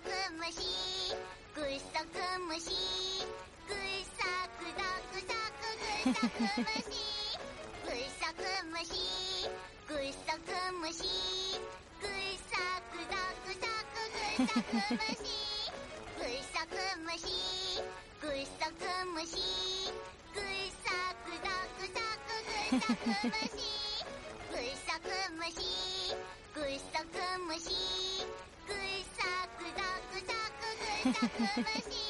くむしぐっさくむしぐっさくだくさくぐっさくむしぐっさくむしぐっさくむしぐっさくだくさくぐっさくむしぐっさくむしぐっさくむしぐっさくだくさくぐっさくむしぐっさくむしぐっさくむしぐっさくだくさくぐっさくむし